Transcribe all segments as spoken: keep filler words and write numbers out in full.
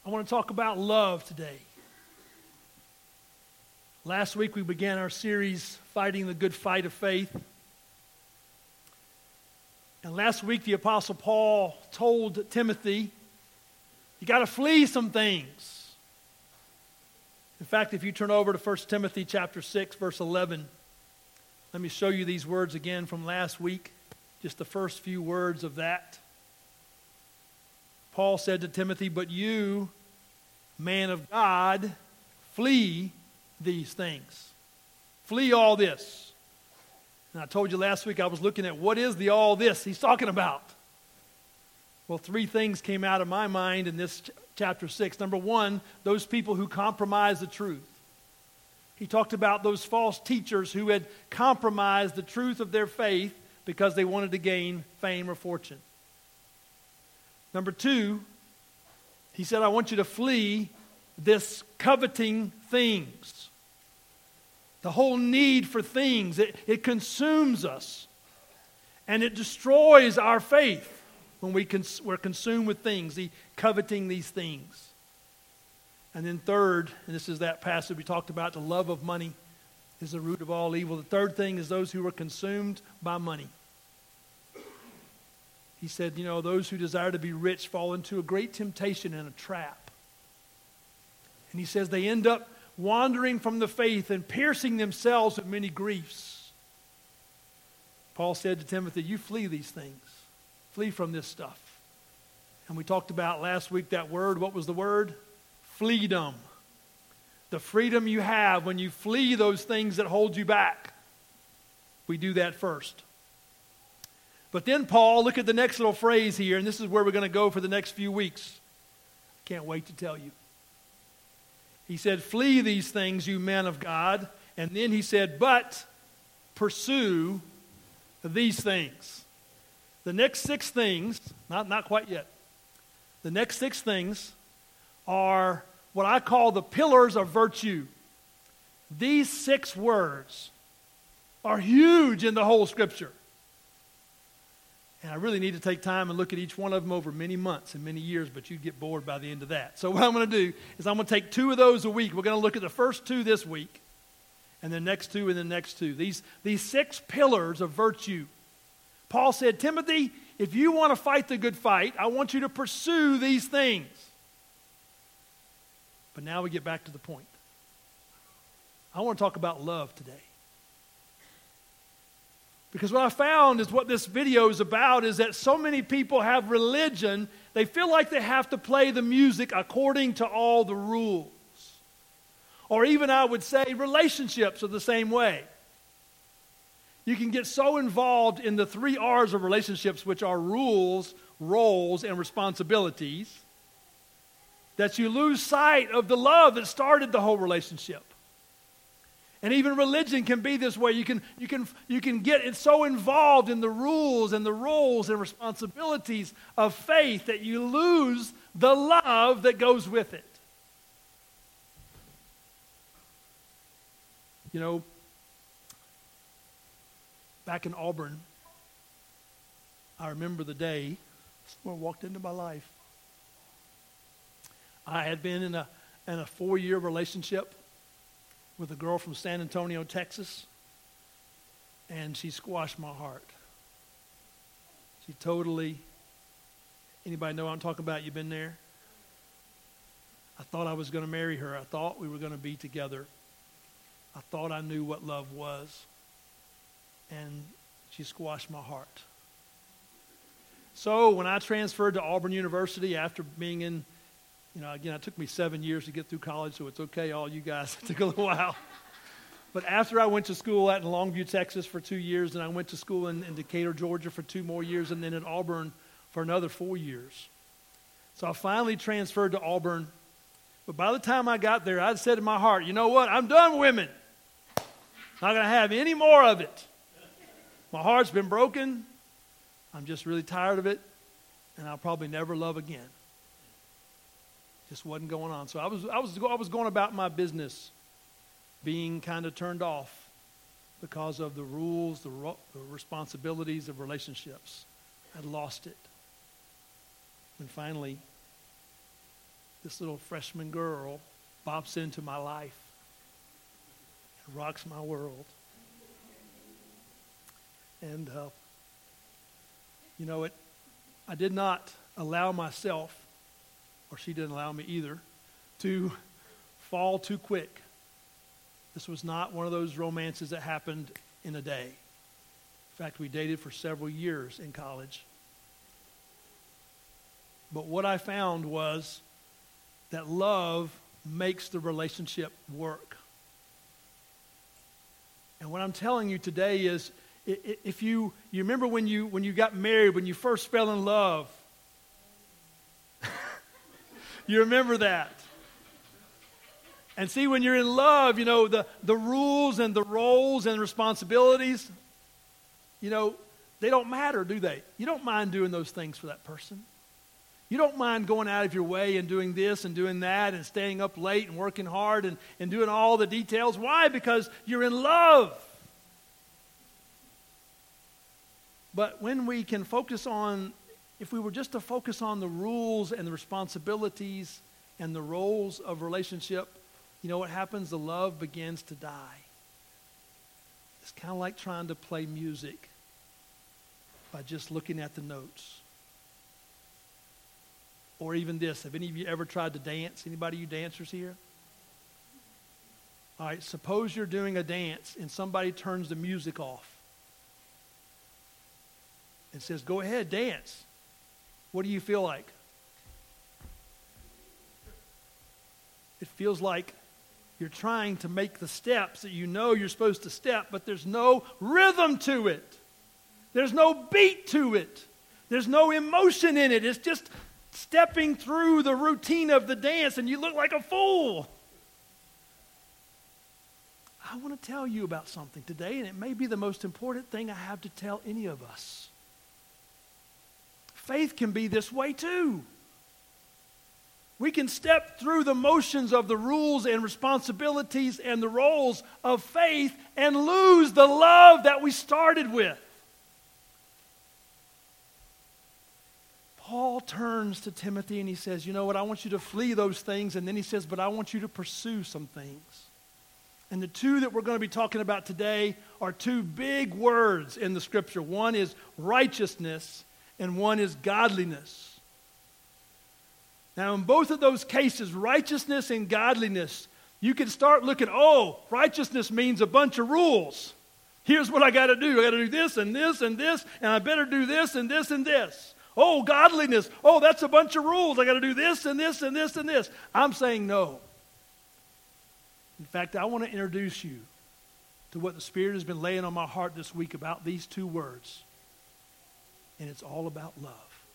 I want to talk about love today. Last week we began our series, Fighting the Good Fight of Faith. And last week the Apostle Paul told Timothy, you got to flee some things. In fact, if you turn over to First Timothy chapter six, verse eleven, let me show you these words again from last week, just the first few words of that. Paul said to Timothy, but you, man of God, flee these things. Flee all this. And I told you last week I was looking at what is the all this he's talking about. Well, three things came out of my mind in this ch- chapter six. Number one, those people who compromise the truth. He talked about those false teachers who had compromised the truth of their faith because they wanted to gain fame or fortune. Number two, he said, I want you to flee this coveting things. The whole need for things, it, it consumes us. And it destroys our faith when we cons- we're consumed with things, the coveting these things. And then third, and this is that passage we talked about, the love of money is the root of all evil. The third thing is those who are consumed by money. He said, you know, those who desire to be rich fall into a great temptation and a trap. And he says they end up wandering from the faith and piercing themselves with many griefs. Paul said to Timothy, you flee these things. Flee from this stuff. And we talked about last week that word. What was the word? Freedom. The freedom you have when you flee those things that hold you back. We do that first. But then Paul, look at the next little phrase here, and this is where we're going to go for the next few weeks. Can't wait to tell you. He said, flee these things, you men of God. And then he said, but pursue these things. The next six things, not, not quite yet. The next six things are what I call the pillars of virtue. These six words are huge in the whole Scripture. And I really need to take time and look at each one of them over many months and many years, but you'd get bored by the end of that. So what I'm going to do is I'm going to take two of those a week. We're going to look at the first two this week, and the next two and the next two. These, these six pillars of virtue. Paul said, Timothy, if you want to fight the good fight, I want you to pursue these things. But now we get back to the point. I want to talk about love today. Because what I found is what this video is about is that so many people have religion, they feel like they have to play the music according to all the rules. Or even I would say relationships are the same way. You can get so involved in the three R's of relationships, which are rules, roles, and responsibilities, that you lose sight of the love that started the whole relationship. And even religion can be this way. You can, you can, you can get so involved in the rules and the roles and responsibilities of faith that you lose the love that goes with it. You know, back in Auburn, I remember the day someone walked into my life. I had been in a, in a four-year relationship with a girl from San Antonio, Texas, and she squashed my heart. She totally, anybody know what I'm talking about? You've been there? I thought I was going to marry her. I thought we were going to be together. I thought I knew what love was, and she squashed my heart. So when I transferred to Auburn University after being in You know, again, it took me seven years to get through college, so it's okay, all you guys. It took a little while. But after I went to school out in Longview, Texas for two years, and I went to school in, in Decatur, Georgia for two more years, and then at Auburn for another four years. So I finally transferred to Auburn. But by the time I got there, I'd said in my heart, you know what? I'm done with women. Not going to have any more of it. My heart's been broken. I'm just really tired of it, and I'll probably never love again. Just wasn't going on. So I was I was I was going about my business, being kind of turned off because of the rules, the, ro- the responsibilities of relationships. I'd lost it. And finally, this little freshman girl bops into my life and rocks my world. And, uh, you know, it. I did not allow myself, or she didn't allow me either, to fall too quick. This was not one of those romances that happened in a day. In fact, we dated for several years in college. But what I found was that love makes the relationship work. And what I'm telling you today is, if you, you remember when you, when you got married, when you first fell in love, you remember that. And see, when you're in love, you know, the, the rules and the roles and responsibilities, you know, they don't matter, do they? You don't mind doing those things for that person. You don't mind going out of your way and doing this and doing that and staying up late and working hard and, and doing all the details. Why? Because you're in love. But when we can focus on, if we were just to focus on the rules and the responsibilities and the roles of relationship, you know what happens? The love begins to die. It's kind of like trying to play music by just looking at the notes. Or even this, have any of you ever tried to dance? Anybody you dancers here? All right, suppose you're doing a dance and somebody turns the music off and says, go ahead, dance. What do you feel like? It feels like you're trying to make the steps that you know you're supposed to step, but there's no rhythm to it. There's no beat to it. There's no emotion in it. It's just stepping through the routine of the dance, and you look like a fool. I want to tell you about something today, and it may be the most important thing I have to tell any of us. Faith can be this way too. We can step through the motions of the rules and responsibilities and the roles of faith and lose the love that we started with. Paul turns to Timothy and he says, you know what, I want you to flee those things. And then he says, but I want you to pursue some things. And the two that we're going to be talking about today are two big words in the scripture. One is righteousness and one is godliness. Now, in both of those cases, righteousness and godliness, you can start looking, oh, righteousness means a bunch of rules. Here's what I got to do. I got to do this and this and this, and I better do this and this and this. Oh, godliness. Oh, that's a bunch of rules. I got to do this and this and this and this. I'm saying no. In fact, I want to introduce you to what the Spirit has been laying on my heart this week about these two words. And it's all about love.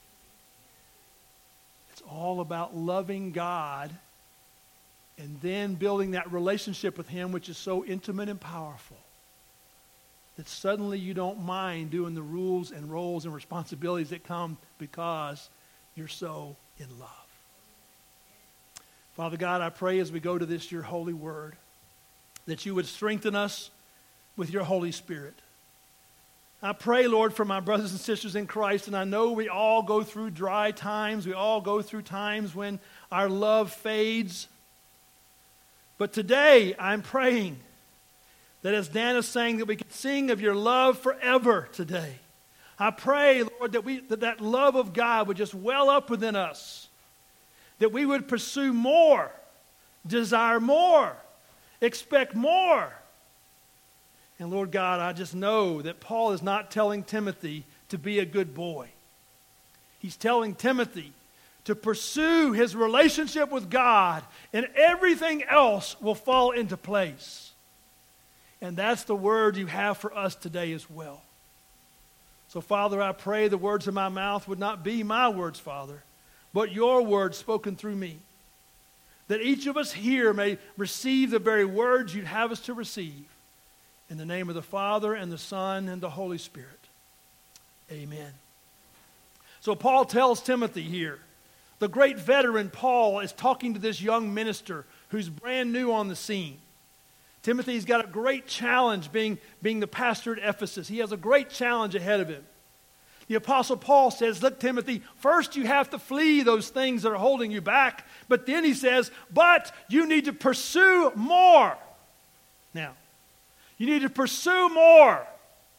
It's all about loving God and then building that relationship with Him, which is so intimate and powerful, that suddenly you don't mind doing the rules and roles and responsibilities that come because you're so in love. Father God, I pray as we go to this, your holy word, that you would strengthen us with your Holy Spirit. I pray, Lord, for my brothers and sisters in Christ, and I know we all go through dry times. We all go through times when our love fades. But today, I'm praying that as Dan is saying, that we can sing of your love forever today. I pray, Lord, that we that, that love of God would just well up within us, that we would pursue more, desire more, expect more. And Lord God, I just know that Paul is not telling Timothy to be a good boy. He's telling Timothy to pursue his relationship with God, and everything else will fall into place. And that's the word you have for us today as well. So, Father, I pray the words of my mouth would not be my words, Father, but your words spoken through me. That each of us here may receive the very words you'd have us to receive. In the name of the Father, and the Son, and the Holy Spirit. Amen. So Paul tells Timothy here, the great veteran Paul is talking to this young minister who's brand new on the scene. Timothy's got a great challenge being, being the pastor at Ephesus. He has a great challenge ahead of him. The Apostle Paul says, look, Timothy, first you have to flee those things that are holding you back. But then he says, but you need to pursue more. Now, you need to pursue more.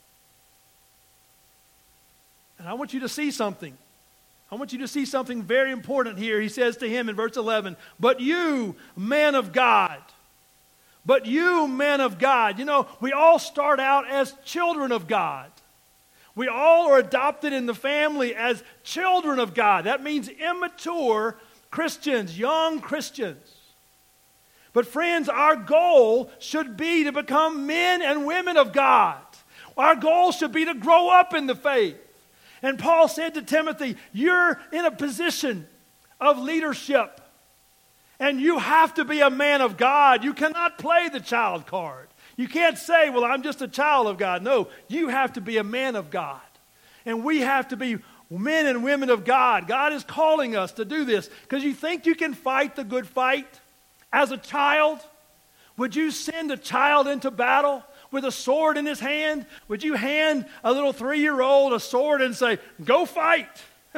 And I want you to see something. I want you to see something very important here. He says to him in verse eleven, but you, man of God, but you, man of God. You know, we all start out as children of God. We all are adopted in the family as children of God. That means immature Christians, young Christians. But friends, our goal should be to become men and women of God. Our goal should be to grow up in the faith. And Paul said to Timothy, you're in a position of leadership. And you have to be a man of God. You cannot play the child card. You can't say, well, I'm just a child of God. No, you have to be a man of God. And we have to be men and women of God. God is calling us to do this. Because you think you can fight the good fight as a child? Would you send a child into battle with a sword in his hand? Would you hand a little three-year-old a sword and say, go fight?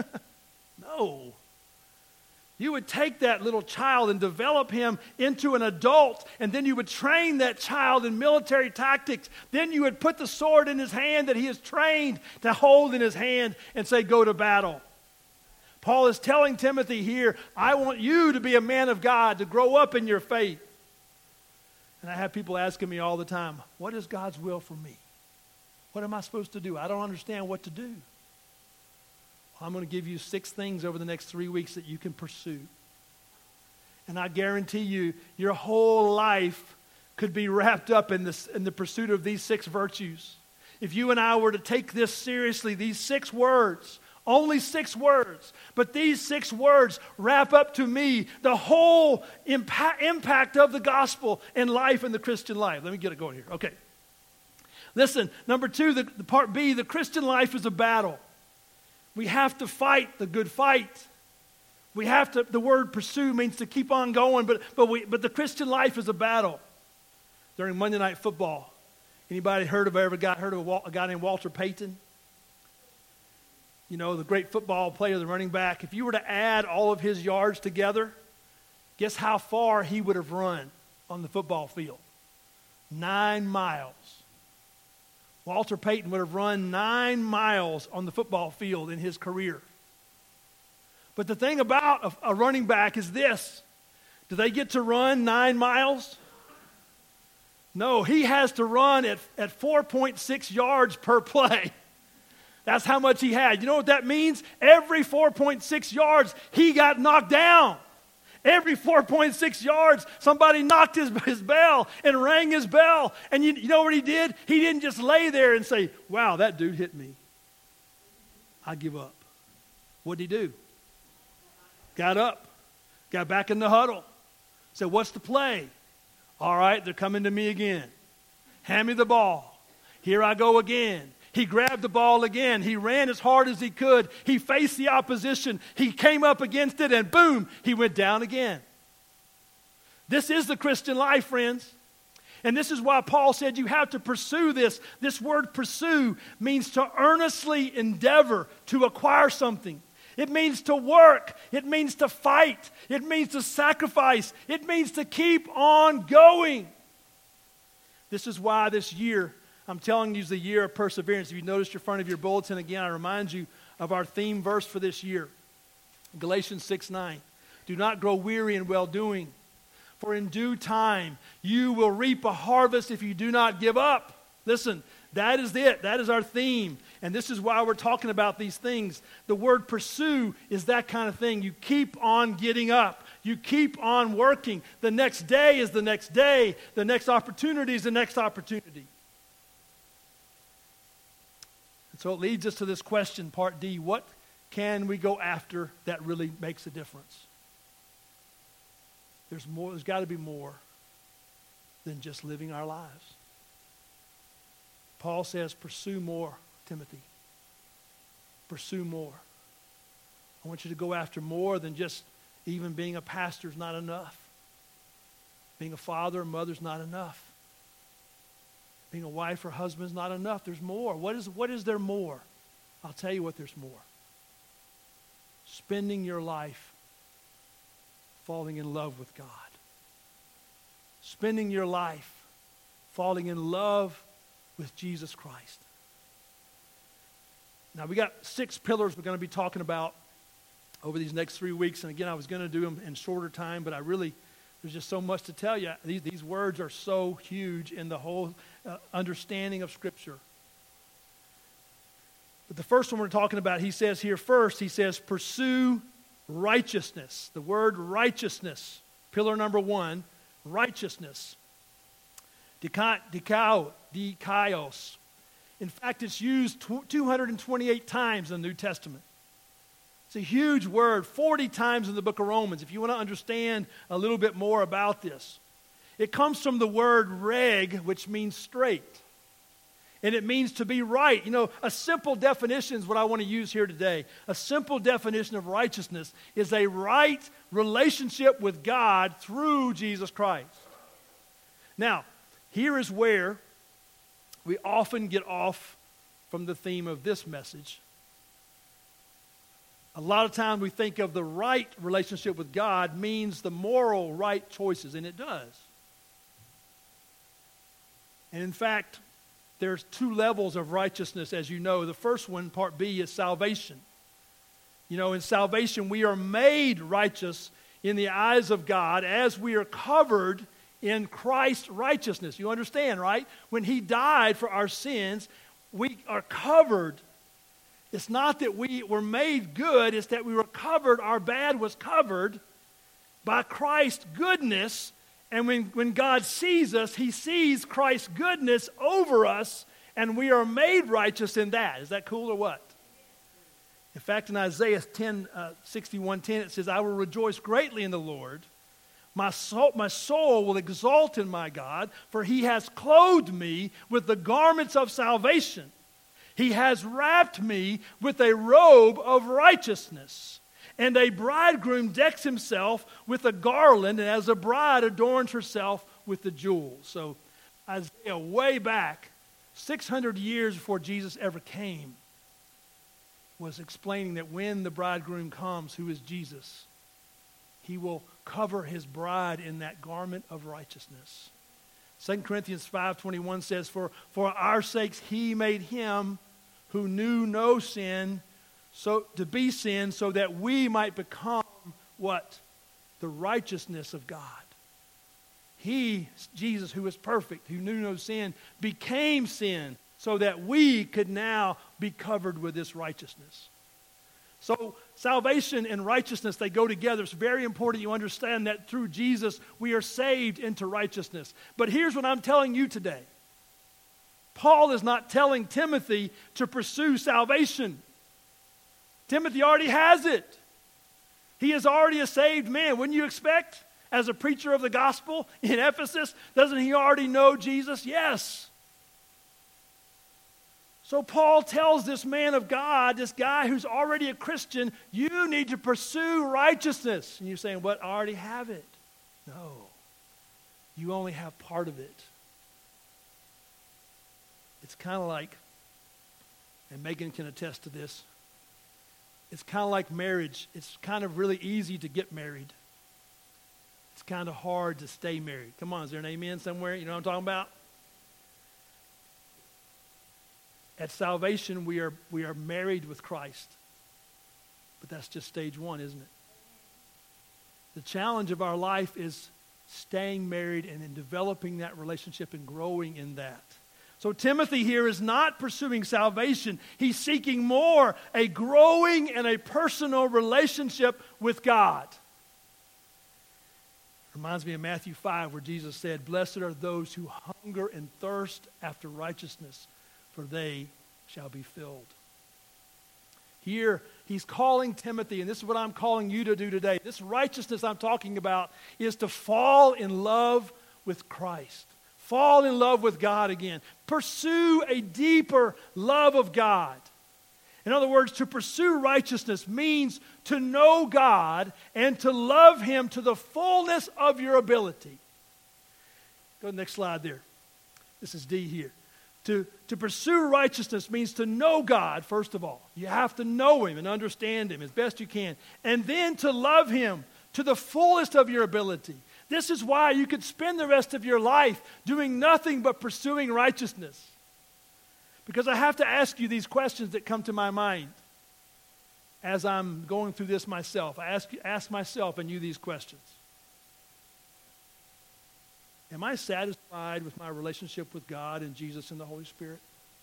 No. You would take that little child and develop him into an adult, and then you would train that child in military tactics. Then you would put the sword in his hand that he is trained to hold in his hand and say, go to battle. Paul is telling Timothy here, I want you to be a man of God, to grow up in your faith. And I have people asking me all the time, what is God's will for me? What am I supposed to do? I don't understand what to do. I'm going to give you six things over the next three weeks that you can pursue. And I guarantee you, your whole life could be wrapped up in, this, in the pursuit of these six virtues. If you and I were to take this seriously, these six words, only six words, but these six words wrap up to me the whole impact, impact of the gospel in life and the Christian life. Let me get it going here. Okay. Listen, number two, the, the part B, the Christian life is a battle. We have to fight the good fight. We have to, the word pursue means to keep on going, but, but, we, but the Christian life is a battle. During Monday Night Football, anybody heard of, ever got heard of a, a guy named Walter Payton? You know, the great football player, the running back. If you were to add all of his yards together, guess how far he would have run on the football field? Nine miles. Walter Payton would have run nine miles on the football field in his career. But the thing about a, a running back is this. Do they get to run nine miles? No, he has to run at, at four point six yards per play. That's how much he had. You know what that means? Every four point six yards, he got knocked down. Every four point six yards, somebody knocked his, his bell and rang his bell. And you, you know what he did? He didn't just lay there and say, wow, that dude hit me. I give up. What did he do? Got up. Got back in the huddle. Said, what's the play? All right, they're coming to me again. Hand me the ball. Here I go again. He grabbed the ball again. He ran as hard as he could. He faced the opposition. He came up against it, and boom, he went down again. This is the Christian life, friends. And this is why Paul said you have to pursue this. This word pursue means to earnestly endeavor to acquire something. It means to work. It means to fight. It means to sacrifice. It means to keep on going. This is why this year, I'm telling you, is the year of perseverance. If you noticed your front of your bulletin again, I remind you of our theme verse for this year. Galatians six nine. Do not grow weary in well-doing, for in due time you will reap a harvest if you do not give up. Listen, that is it. That is our theme. And this is why we're talking about these things. The word pursue is that kind of thing. You keep on getting up. You keep on working. The next day is the next day. The next opportunity is the next opportunity. So it leads us to this question, part D. What can we go after that really makes a difference? There's more. There's got to be more than just living our lives. Paul says, pursue more, Timothy. Pursue more. I want you to go after more than just even being a pastor is not enough. Being a father or mother is not enough. Being a wife or husband is not enough. There's more. What is, what is there more? I'll tell you what, there's more. Spending your life falling in love with God. Spending your life falling in love with Jesus Christ. Now, we got six pillars we're going to be talking about over these next three weeks. And again, I was going to do them in shorter time, but I really, there's just so much to tell you. These, these words are so huge in the whole uh, understanding of Scripture. But the first one we're talking about, he says here first, he says, pursue righteousness. The word righteousness, pillar number one, righteousness. Dikao, dikaios. In fact, it's used two hundred twenty-eight times in the New Testament. It's a huge word, forty times in the book of Romans, if you want to understand a little bit more about this. It comes from the word reg, which means straight. And it means to be right. You know, a simple definition is what I want to use here today. A simple definition of righteousness is a right relationship with God through Jesus Christ. Now, here is where we often get off from the theme of this message. A lot of times we think of the right relationship with God means the moral right choices, and it does. And in fact, there's two levels of righteousness, as you know. The first one, part B, is salvation. You know, in salvation, we are made righteous in the eyes of God as we are covered in Christ's righteousness. You understand, right? When He died for our sins, we are covered. It's not that we were made good, it's that we were covered, our bad was covered by Christ's goodness. And when, when God sees us, He sees Christ's goodness over us, and we are made righteous in that. Is that cool or what? In fact, in Isaiah ten, uh, sixty-one ten, it says, I will rejoice greatly in the Lord. My soul, my soul will exult in my God, for He has clothed me with the garments of salvation. He has wrapped me with a robe of righteousness. And a bridegroom decks himself with a garland, and as a bride adorns herself with the jewels. So Isaiah, way back, six hundred years before Jesus ever came, was explaining that when the bridegroom comes, who is Jesus, He will cover His bride in that garment of righteousness. Second Corinthians five twenty-one says, For, for our sakes He made Him who knew no sin So to be sin, so that we might become what? The righteousness of God. He, Jesus, who is perfect, who knew no sin, became sin so that we could now be covered with this righteousness. So salvation and righteousness, they go together. It's very important you understand that through Jesus we are saved into righteousness. But here's what I'm telling you today. Paul is not telling Timothy to pursue salvation. Timothy already has it. He is already a saved man. Wouldn't you expect, as a preacher of the gospel in Ephesus, doesn't he already know Jesus? Yes. So Paul tells this man of God, this guy who's already a Christian, you need to pursue righteousness. And you're saying, what, I already have it. No. You only have part of it. It's kind of like, and Megan can attest to this, it's kind of like marriage. It's kind of really easy to get married. It's kind of hard to stay married. Come on, is there an amen somewhere? You know what I'm talking about? At salvation, we are, we are married with Christ. But that's just stage one, isn't it? The challenge of our life is staying married and in developing that relationship and growing in that. So Timothy here is not pursuing salvation. He's seeking more, a growing and a personal relationship with God. Reminds me of Matthew five, where Jesus said, Blessed are those who hunger and thirst after righteousness, for they shall be filled. Here, he's calling Timothy, and this is what I'm calling you to do today. This righteousness I'm talking about is to fall in love with Christ. Fall in love with God again. Pursue a deeper love of God. In other words, to pursue righteousness means to know God and to love Him to the fullness of your ability. Go to the next slide there. This is D here. To, to pursue righteousness means to know God, first of all. You have to know Him and understand Him as best you can. And then to love Him to the fullest of your ability. This is why you could spend the rest of your life doing nothing but pursuing righteousness. Because I have to ask you these questions that come to my mind as I'm going through this myself. I ask, ask myself and you these questions. Am I satisfied with my relationship with God and Jesus and the Holy Spirit?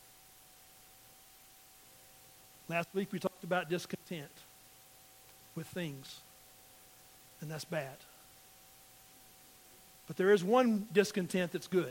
Last week we talked about discontent with things, and that's bad. But there is one discontent that's good.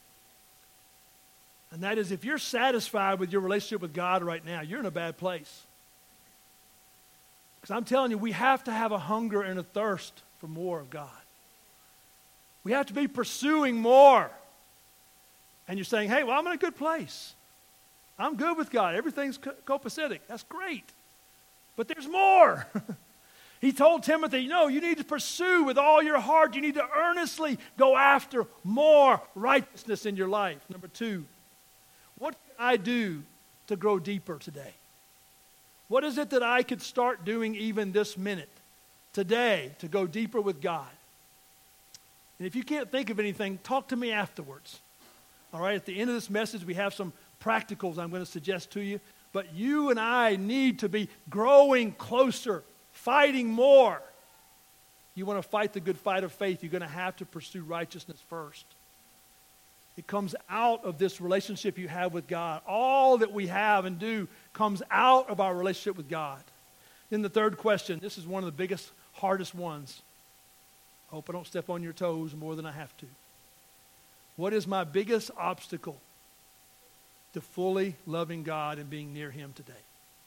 And that is, if you're satisfied with your relationship with God right now, you're in a bad place. Because I'm telling you, we have to have a hunger and a thirst for more of God. We have to be pursuing more. And you're saying, hey, well, I'm in a good place. I'm good with God. Everything's copacetic. That's great. But there's more. He told Timothy, no, you need to pursue with all your heart. You need to earnestly go after more righteousness in your life. Number two, what can I do to grow deeper today? What is it that I could start doing even this minute, today, to go deeper with God? And if you can't think of anything, talk to me afterwards. All right, at the end of this message, we have some practicals I'm going to suggest to you. But you and I need to be growing closer, fighting more. You want to fight the good fight of faith, you're going to have to pursue righteousness first. It comes out of this relationship you have with God. All that we have and do comes out of our relationship with God. Then the third question, this is one of the biggest, hardest ones. I hope I don't step on your toes more than I have to. What is my biggest obstacle to fully loving God and being near Him today?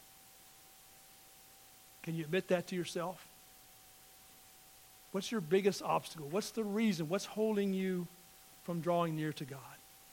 Can you admit that to yourself? What's your biggest obstacle? What's the reason? What's holding you from drawing near to God?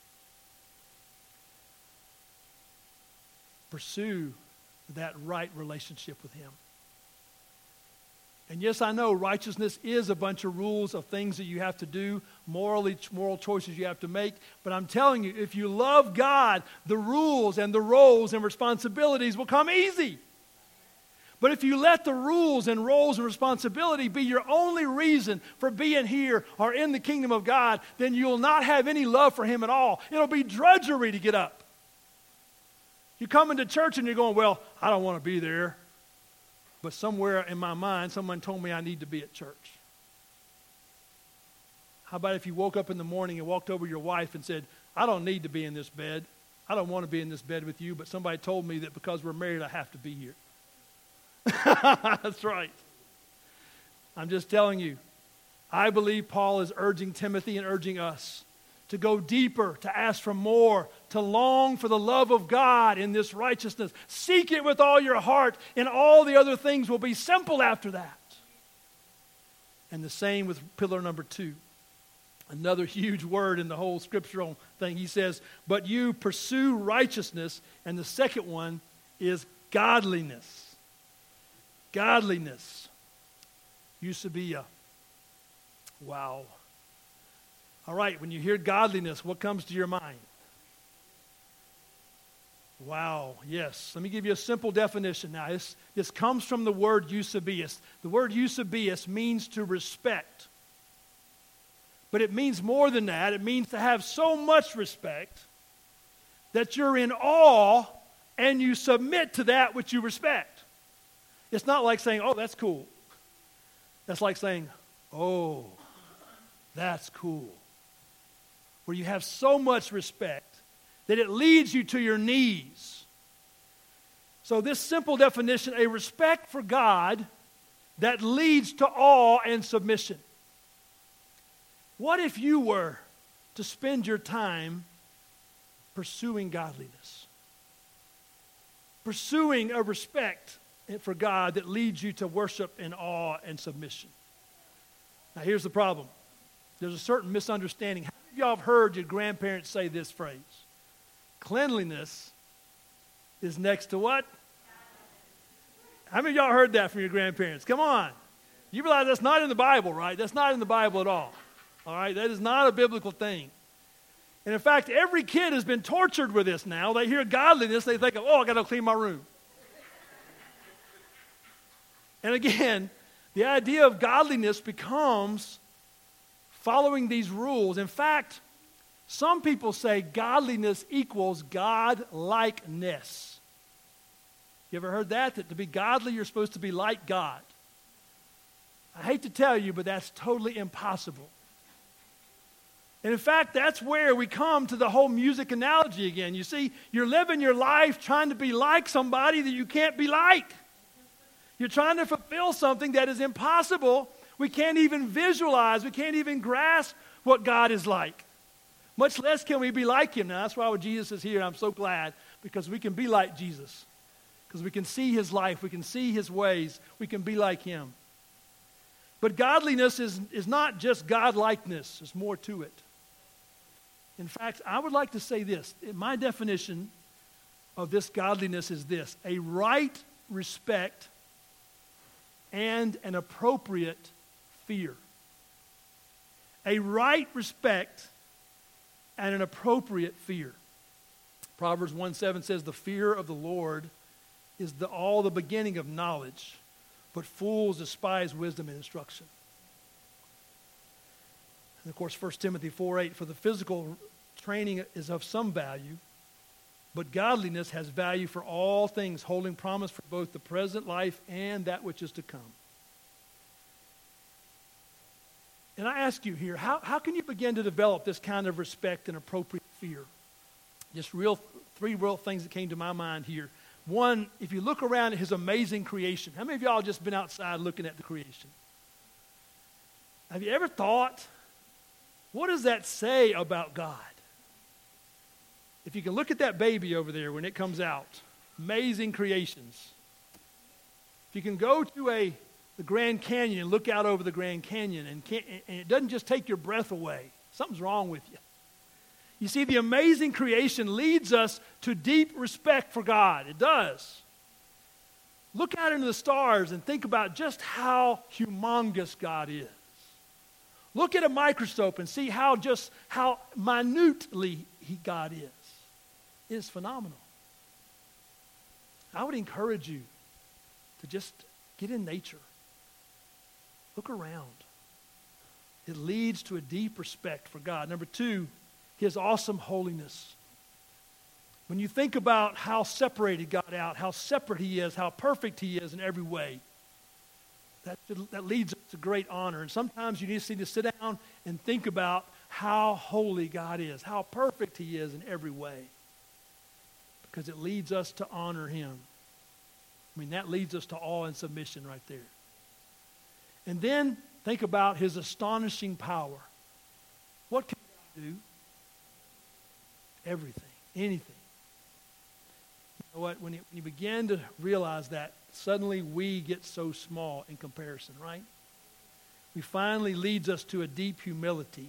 Pursue that right relationship with Him. And yes, I know righteousness is a bunch of rules of things that you have to do, morally, moral choices you have to make. But I'm telling you, if you love God, the rules and the roles and responsibilities will come easy. But if you let the rules and roles and responsibility be your only reason for being here or in the kingdom of God, then you'll not have any love for Him at all. It'll be drudgery to get up. You come into church and you're going, well, I don't want to be there. But somewhere in my mind, someone told me I need to be at church. How about if you woke up in the morning and walked over to your wife and said, I don't need to be in this bed. I don't want to be in this bed with you, but somebody told me that because we're married, I have to be here. That's right. I'm just telling you. I believe Paul is urging Timothy and urging us to go deeper, to ask for more, to long for the love of God in this righteousness. Seek it with all your heart, and all the other things will be simple after that. And the same with pillar number two. Another huge word in the whole scriptural thing. He says, but you pursue righteousness, and the second one is godliness. Godliness. Eusebia. Wow. All right, when you hear godliness, what comes to your mind? Wow, yes. Let me give you a simple definition now. This, this comes from the word Eusebius. The word Eusebius means to respect. But it means more than that. It means to have so much respect that you're in awe and you submit to that which you respect. It's not like saying, oh, that's cool. That's like saying, oh, that's cool. Where you have so much respect that it leads you to your knees. So this simple definition, a respect for God that leads to awe and submission. What if you were to spend your time pursuing godliness? Pursuing a respect for God that leads you to worship in awe and submission. Now here's the problem. There's a certain misunderstanding. How many of y'all have heard your grandparents say this phrase? Cleanliness is next to what? How many of y'all heard that from your grandparents? Come on. You realize that's not in the Bible, right? That's not in the Bible at all. All right? That is not a biblical thing. And in fact, every kid has been tortured with this now. They hear godliness, they think, oh, I got to clean my room. And again, the idea of godliness becomes following these rules. In fact, some people say godliness equals God-likeness. You ever heard that? That to be godly, you're supposed to be like God. I hate to tell you, but that's totally impossible. And in fact, that's where we come to the whole music analogy again. You see, you're living your life trying to be like somebody that you can't be like. You're trying to fulfill something that is impossible. We can't even visualize, we can't even grasp what God is like. Much less can we be like him. Now, that's why when Jesus is here, I'm so glad, because we can be like Jesus. Because we can see his life, we can see his ways, we can be like him. But godliness is, is not just God-likeness. There's more to it. In fact, I would like to say this. My definition of this godliness is this: a right respect and an appropriate fear. A right respect and an appropriate fear. Proverbs one seven says, the fear of the Lord is the, all the beginning of knowledge, but fools despise wisdom and instruction. And of course, First Timothy four eight, for the physical training is of some value, but godliness has value for all things, holding promise for both the present life and that which is to come. And I ask you here, how, how can you begin to develop this kind of respect and appropriate fear? Just real, three real things that came to my mind here. One, if you look around at his amazing creation, how many of y'all have just been outside looking at the creation? Have you ever thought, what does that say about God? If you can look at that baby over there when it comes out, amazing creations. If you can go to a the Grand Canyon and look out over the Grand Canyon, and, can't, and it doesn't just take your breath away, something's wrong with you. You see, the amazing creation leads us to deep respect for God. It does. Look out into the stars and think about just how humongous God is. Look at a microscope and see how just how minutely he, God is. It is phenomenal. I would encourage you to just get in nature. Look around. It leads to a deep respect for God. Number two, his awesome holiness. When you think about how separated God out, how separate he is, how perfect he is in every way, that, that leads us to great honor. And sometimes you just need to sit down and think about how holy God is, how perfect he is in every way, because it leads us to honor him. I mean, that leads us to awe and submission right there. And then think about his astonishing power. What can God do? Everything, anything. You know what? When you, when you begin to realize that, suddenly we get so small in comparison, right? We finally leads us to a deep humility.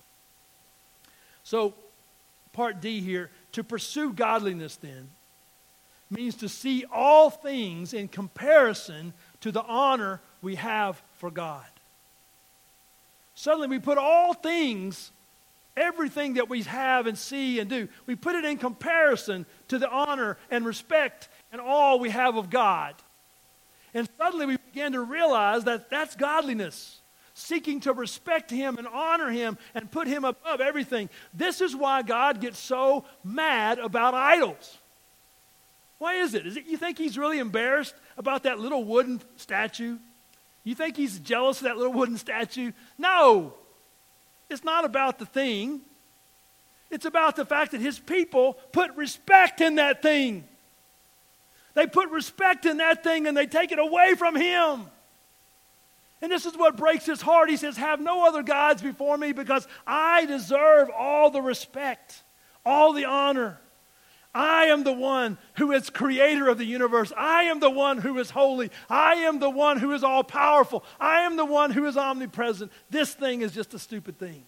So, part D here, to pursue godliness then, means to see all things in comparison to the honor we have for God. Suddenly we put all things, everything that we have and see and do, we put it in comparison to the honor and respect and all we have of God. And suddenly we begin to realize that that's godliness, seeking to respect him and honor him and put him above everything. This is why God gets so mad about idols. Why is it? Is it you think he's really embarrassed about that little wooden statue? You think he's jealous of that little wooden statue? No. It's not about the thing. It's about the fact that his people put respect in that thing. They put respect in that thing and they take it away from him. And this is what breaks his heart. He says, have no other gods before me because I deserve all the respect, all the honor. I am the one who is creator of the universe. I am the one who is holy. I am the one who is all powerful. I am the one who is omnipresent. This thing is just a stupid thing.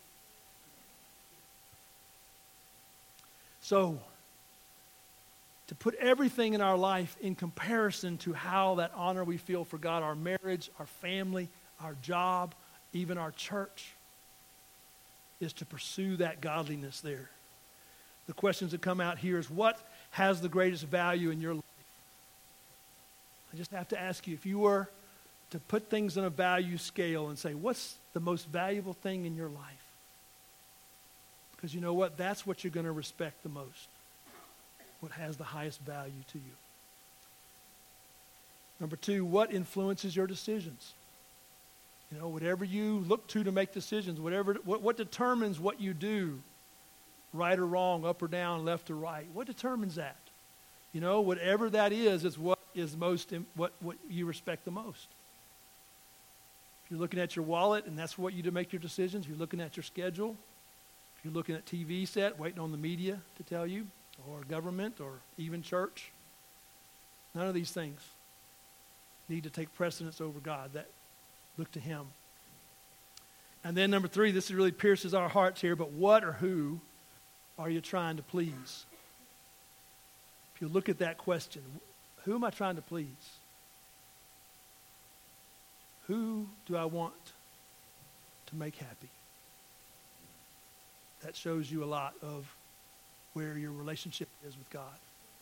So, to put everything in our life in comparison to how that honor we feel for God, our marriage, our family, our job, even our church, is to pursue that godliness there. the questions that come out here is, what has the greatest value in your life? I just have to ask you, if you were to put things on a value scale and say, what's the most valuable thing in your life? Because you know what? That's what you're going to respect the most. What has the highest value to you? Number two, what influences your decisions? You know, whatever you look to to make decisions, whatever, what, what determines what you do, right or wrong, up or down, left or right? What determines that? You know, whatever that is, is what is most, what, what you respect the most. If you're looking at your wallet and that's what you do make your decisions, if you're looking at your schedule, if you're looking at T V set, waiting on the media to tell you, or government, or even church, none of these things need to take precedence over God. That look to Him. And then number three, this really pierces our hearts here, but what or who are you trying to please? If you look at that question, who am I trying to please? Who do I want to make happy? That shows you a lot of where your relationship is with God.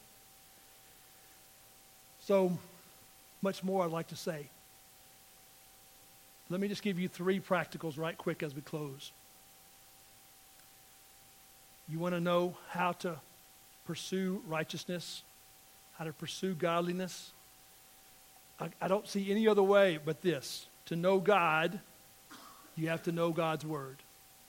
So much more I'd like to say. Let me just give you three practicals right quick as we close. You want to know how to pursue righteousness, how to pursue godliness? I, I don't see any other way but this. To know God, you have to know God's Word.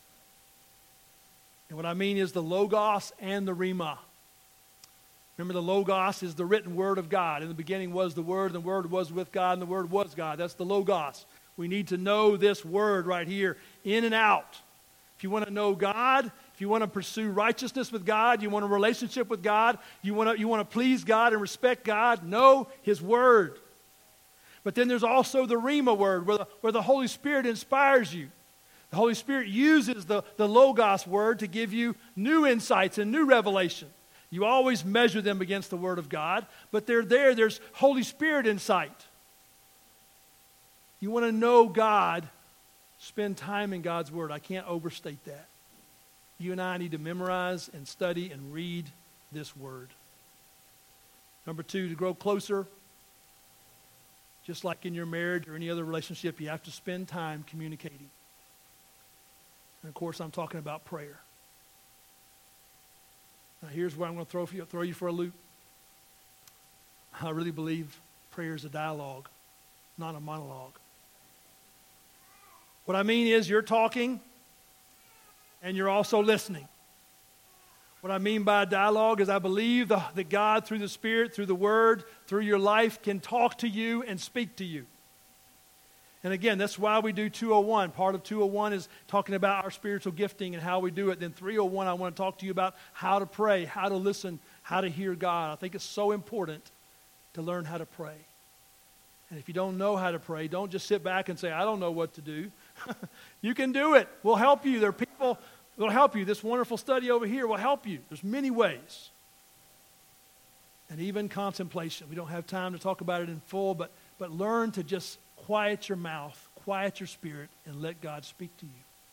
And what I mean is the Logos and the Rhema. Remember, the Logos is the written Word of God. In the beginning was the Word, and the Word was with God, and the Word was God. That's the Logos. We need to know this Word right here, in and out. If you want to know God, if you want to pursue righteousness with God, you want a relationship with God, you want to, you want to please God and respect God, know His Word. But then there's also the Rhema Word, where the, where the Holy Spirit inspires you. The Holy Spirit uses the, the Logos Word to give you new insights and new revelation. You always measure them against the Word of God, but they're there. There's Holy Spirit insight. You want to know God, spend time in God's Word. I can't overstate that. You and I need to memorize and study and read this Word. Number two, to grow closer, just like in your marriage or any other relationship, you have to spend time communicating. And of course, I'm talking about prayer. Now, here's where I'm going to throw you, throw you for a loop. I really believe prayer is a dialogue, not a monologue. What I mean is you're talking and you're also listening. What I mean by a dialogue is I believe the, that God, through the Spirit, through the Word, through your life, can talk to you and speak to you. And again, that's why we do two oh one. Part of two oh one is talking about our spiritual gifting and how we do it. Then three oh one, I want to talk to you about how to pray, how to listen, how to hear God. I think it's so important to learn how to pray. And if you don't know how to pray, don't just sit back and say, I don't know what to do. You can do it. We'll help you. There are people who will help you. This wonderful study over here will help you. There's many ways. And even contemplation. We don't have time to talk about it in full, but, but learn to just quiet your mouth, quiet your spirit, and let God speak to you.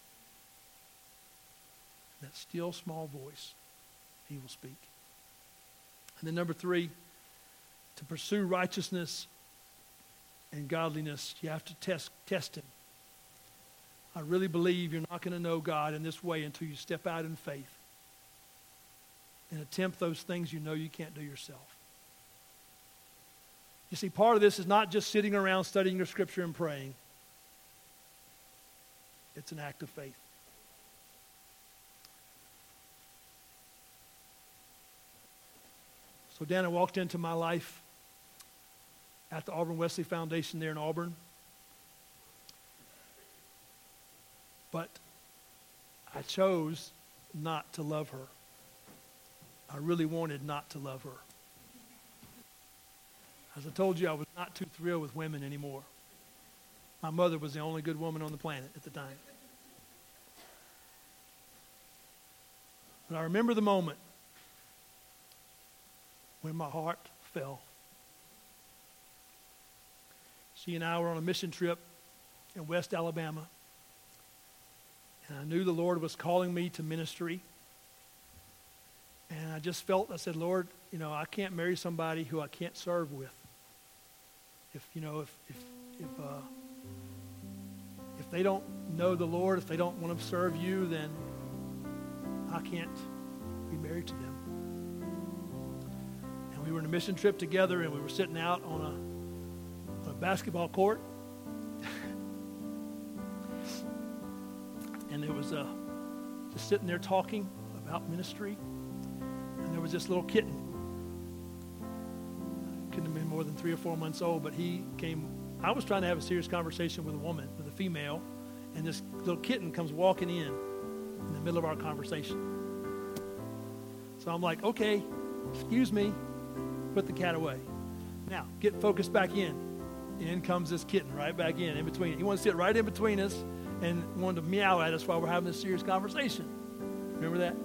That still small voice, He will speak. And then number three, to pursue righteousness and godliness, you have to test, test Him. I really believe you're not going to know God in this way until you step out in faith and attempt those things you know you can't do yourself. You see, part of this is not just sitting around studying your scripture and praying. It's an act of faith. So Dan, I walked into my life at the Auburn Wesley Foundation there in Auburn. But I chose not to love her. I really wanted not to love her. As I told you, I was not too thrilled with women anymore. My mother was the only good woman on the planet at the time. But I remember the moment when my heart fell. She and I were on a mission trip in West Alabama. And I knew the Lord was calling me to ministry. I just felt, I said, Lord, you know, I can't marry somebody who I can't serve with. If, you know, if, if, if, uh, if they don't know the Lord, if they don't want to serve you, then I can't be married to them. And we were on a mission trip together, and we were sitting out on a, on a basketball court. And it was uh, just sitting there talking about ministry. And there was this little kitten. Couldn't have been more than three or four months old, but he came. I was trying to have a serious conversation with a woman, with a female, and this little kitten comes walking in in the middle of our conversation. So I'm like, okay, excuse me, put the cat away. Now, get focused back in. In comes this kitten right back in, in between. He wanted to sit right in between us and wanted to meow at us while we're having this serious conversation. Remember that?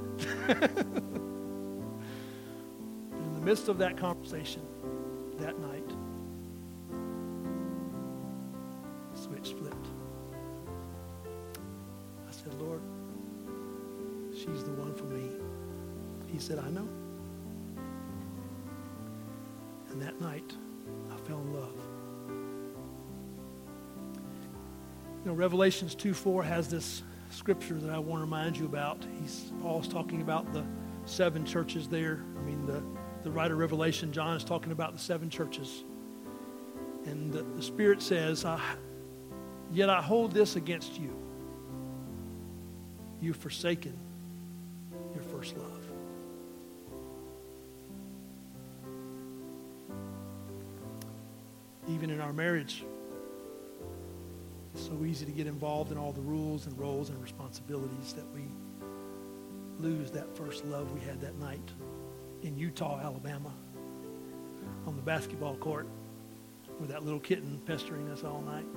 In the midst of that conversation, that night, the switch flipped. I said, Lord, she's the one for me. He said, I know. And that night, I fell in love. You know, Revelations two four has this scripture that I want to remind you about. He's Paul's talking about the seven churches there. I mean, the, the writer of Revelation, John, is talking about the seven churches. And the, the Spirit says, I, yet I hold this against you. You've forsaken your first love. Even in our marriage, it's so easy to get involved in all the rules and roles and responsibilities that we lose that first love we had that night in Eutaw, Alabama, on the basketball court with that little kitten pestering us all night.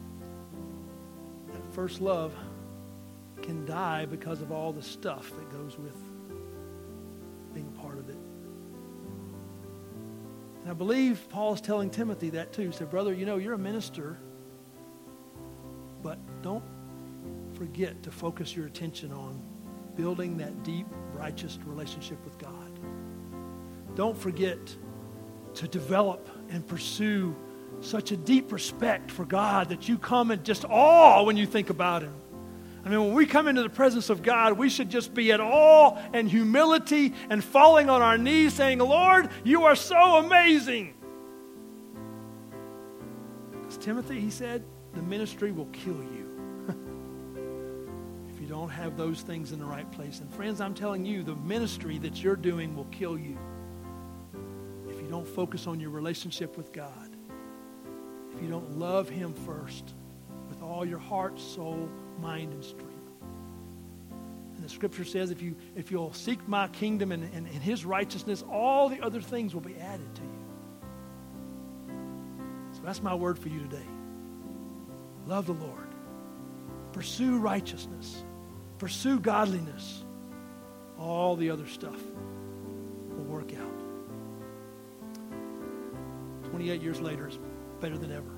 That first love can die because of all the stuff that goes with being a part of it. And I believe Paul's telling Timothy that too. He said, brother, you know, you're a minister, but don't forget to focus your attention on building that deep, righteous relationship with God. Don't forget to develop and pursue such a deep respect for God that you come in just awe when you think about Him. I mean, when we come into the presence of God, we should just be at awe and humility and falling on our knees saying, Lord, you are so amazing. Because Timothy, he said, the ministry will kill you if you don't have those things in the right place. And friends, I'm telling you, the ministry that you're doing will kill you if you don't focus on your relationship with God, if you don't love Him first with all your heart, soul, mind, and strength. And the scripture says if you if you'll seek my kingdom and, and, and His righteousness, all the other things will be added to you. So that's my word for you today. Love the Lord. Pursue righteousness. Pursue godliness. All the other stuff will work out. twenty-eight years later is better than ever.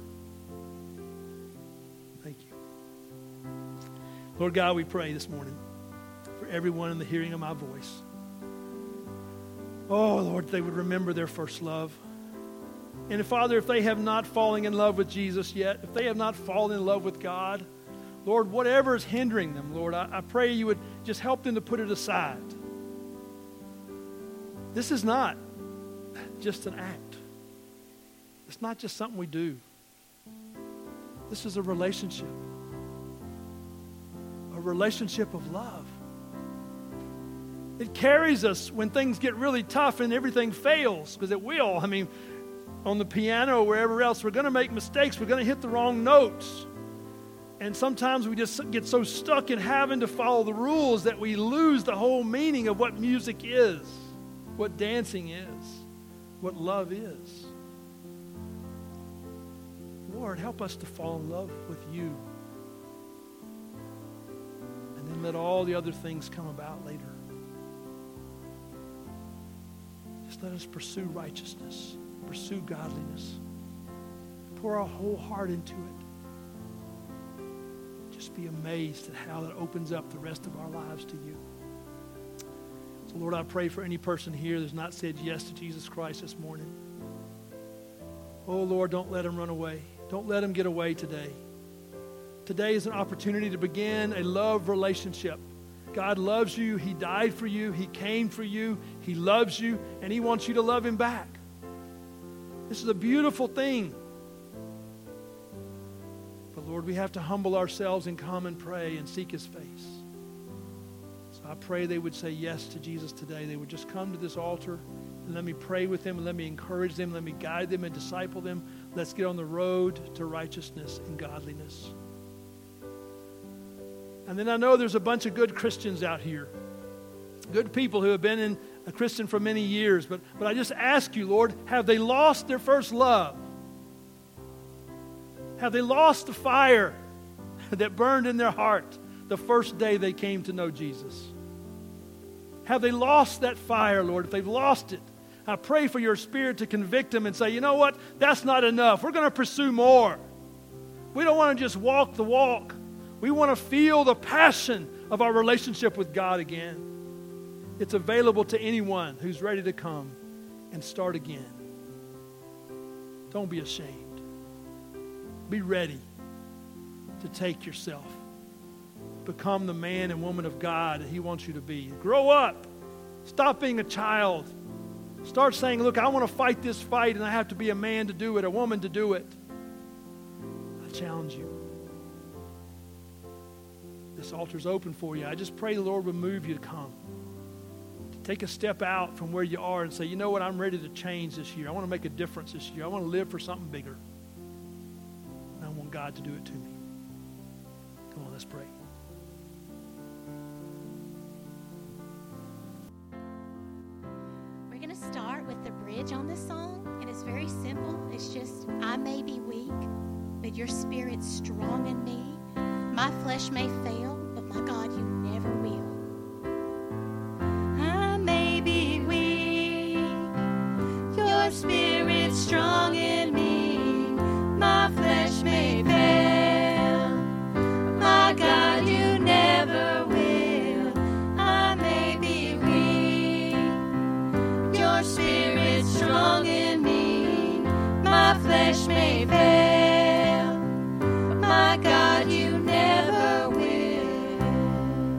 Thank you. Lord God, we pray this morning for everyone in the hearing of my voice. Oh, Lord, they would remember their first love. And Father, if they have not fallen in love with Jesus yet, if they have not fallen in love with God, Lord, whatever is hindering them, Lord, I, I pray you would just help them to put it aside. This is not just an act. It's not just something we do. This is a relationship. A relationship of love. It carries us when things get really tough and everything fails, because it will. I mean, on the piano or wherever else, we're going to make mistakes. We're going to hit the wrong notes. And sometimes we just get so stuck in having to follow the rules that we lose the whole meaning of what music is, what dancing is, what love is. Lord, help us to fall in love with you. And then let all the other things come about later. Just let us pursue righteousness, pursue godliness. Pour our whole heart into it. Just be amazed at how that opens up the rest of our lives to you. So, Lord, I pray for any person here that's not said yes to Jesus Christ this morning. Oh, Lord, don't let them run away. Don't let them get away today. Today is an opportunity to begin a love relationship. God loves you. He died for you. He came for you. He loves you, and He wants you to love Him back. This is a beautiful thing. But, Lord, we have to humble ourselves and come and pray and seek His face. So I pray they would say yes to Jesus today. They would just come to this altar and let me pray with them and let me encourage them, let me guide them and disciple them. Let's get on the road to righteousness and godliness. And then I know there's a bunch of good Christians out here, good people who have been in a Christian for many years. But, but I just ask you, Lord, have they lost their first love? Have they lost the fire that burned in their heart the first day they came to know Jesus? Have they lost that fire, Lord? If they've lost it, I pray for your Spirit to convict them and say, you know what? That's not enough. We're going to pursue more. We don't want to just walk the walk. We want to feel the passion of our relationship with God again. It's available to anyone who's ready to come and start again. Don't be ashamed. Be ready to take yourself. Become the man and woman of God that He wants you to be. Grow up. Stop being a child. Start saying, look, I want to fight this fight and I have to be a man to do it, a woman to do it. I challenge you. This altar's open for you. I just pray the Lord would move you to come. To take a step out from where you are and say, you know what, I'm ready to change this year. I want to make a difference this year. I want to live for something bigger. And I want God to do it to me. Come on, let's pray. We're going to start with the bridge on this song, and it's very simple. It's just, I may be weak, but your Spirit's strong in me. My flesh may fail, but my God, you never will. I may be weak, your Spirit's strong in me. My flesh may fail, but my God, you never will. I may be weak, your Spirit's strong in me. My flesh may fail, but my God, you never will.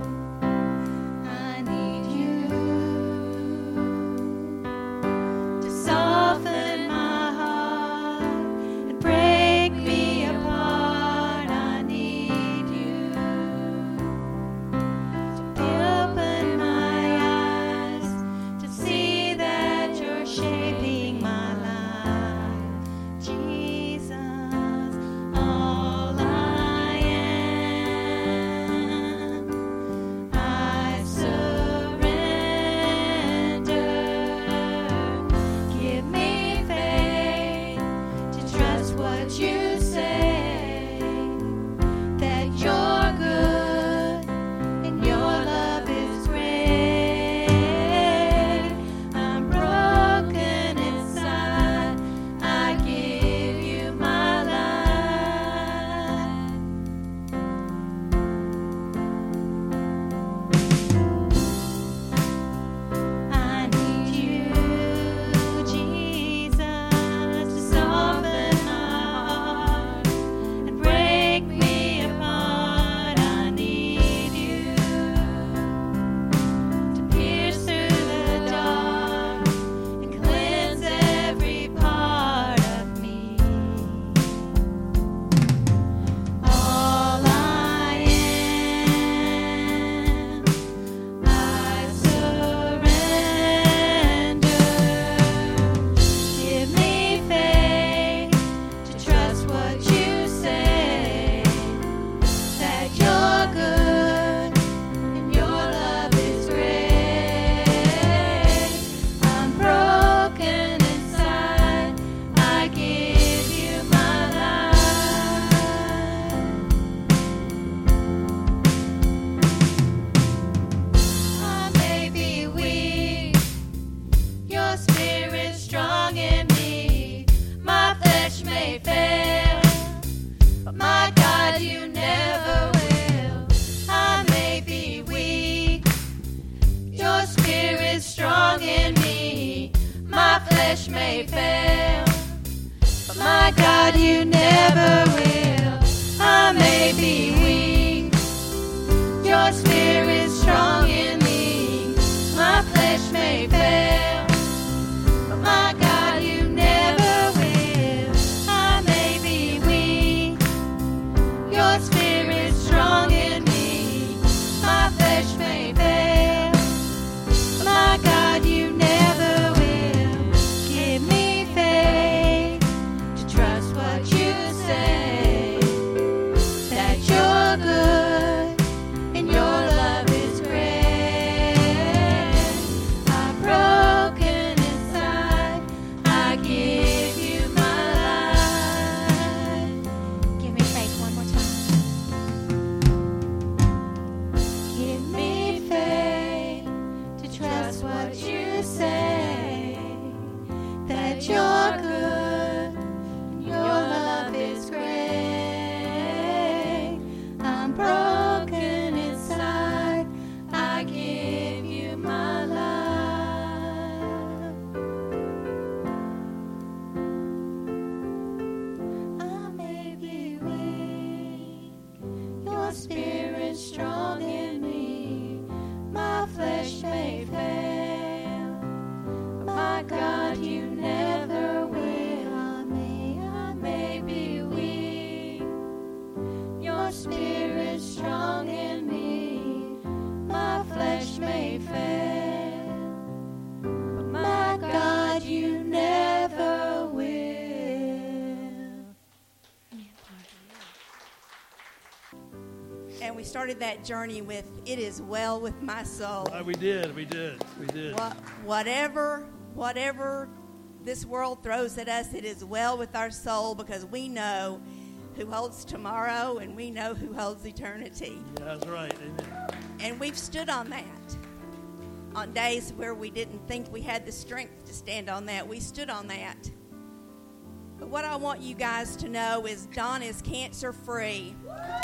may fail, but my God, you never will. I may be weak, your spirit's strong in me. My flesh may fail, but my God, you never will. I may be weak, your spirit's strong in me. My flesh may fail, but my God, you never will. Give me faith to trust what you say, that you're good and your love is great. I'm broken inside, I give you my life. Give me faith one more time. Give me faith to trust what you say, that you're good and your love is great. I'm broken inside, I give you my life. I may be weak, your spirit's strong in me. My flesh may fail, but my God, you never will. I may, I may be weak, your spirit's strong in me. My flesh may fail, but my God, you never will. And we started that journey with, "It is well with my soul." Uh, we did, we did, we did. What, whatever, whatever this world throws at us, it is well with our soul, because we know who holds tomorrow and we know who holds eternity. Yeah, that's right. Amen. And we've stood on that. On days where we didn't think we had the strength to stand on that, we stood on that. But what I want you guys to know is Don is cancer free.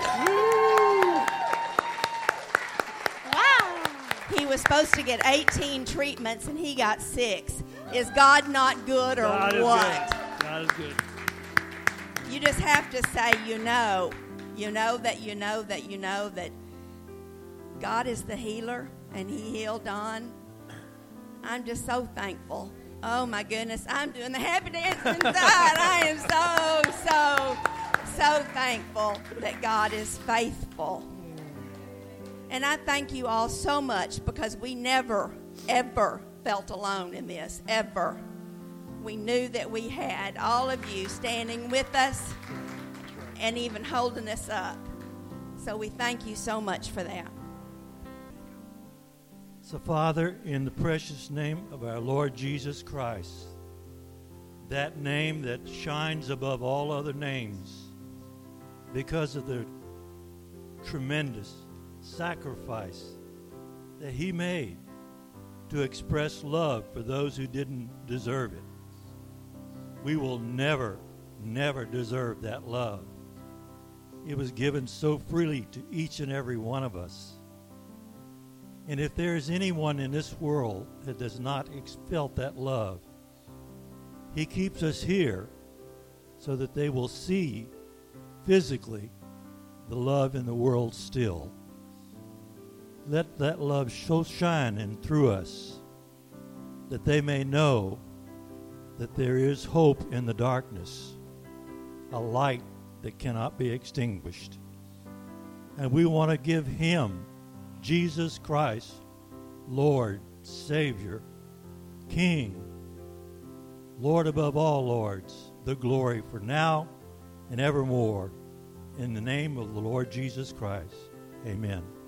Wow. He was supposed to get eighteen treatments and he got six. Is God not good or God is what? good. God is good. You just have to say, you know, you know that you know that you know that God is the healer and he healed Don. I'm just so thankful. Oh my goodness, I'm doing the happy dance inside. I am so, so, so thankful that God is faithful. And I thank you all so much, because we never, ever felt alone in this, ever. We knew that we had all of you standing with us and even holding us up. So we thank you so much for that. So, Father, in the precious name of our Lord Jesus Christ, that name that shines above all other names because of the tremendous sacrifice that he made to express love for those who didn't deserve it. We will never, never deserve that love. It was given so freely to each and every one of us. And if there is anyone in this world that does not ex- felt that love, he keeps us here so that they will see physically the love in the world still. Let that love so shine in through us that they may know that there is hope in the darkness, a light that cannot be extinguished. And we want to give him, Jesus Christ, Lord, Savior, King, Lord above all lords, the glory for now and evermore. In the name of the Lord Jesus Christ, amen.